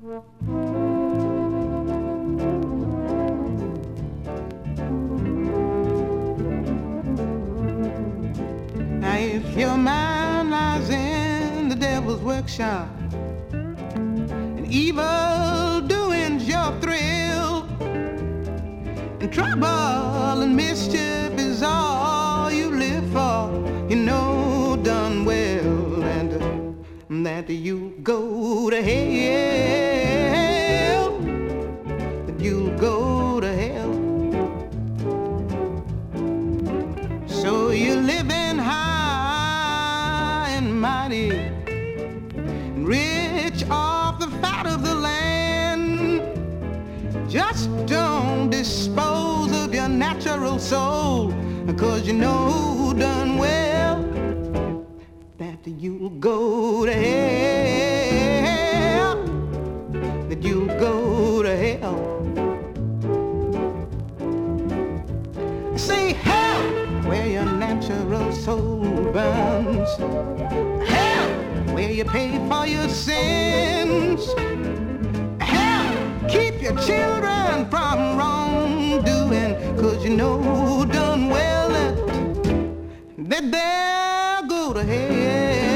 Now if your mind lies in the devil's workshop and evil doing's your thrill, and trouble and mischief is all you live for, you know done well and that you go to hell, that you'll go to hell. So you're living high and mighty, and rich off the fat of the land. Just don't dispose of your natural soul, 'cause you know done well that you'll go to hell, that you'll go to hell. Say hell where your natural soul burns, hell where you pay for your sins, hell keep your children from wrongdoing, 'cause you know done well that they'll go to hell.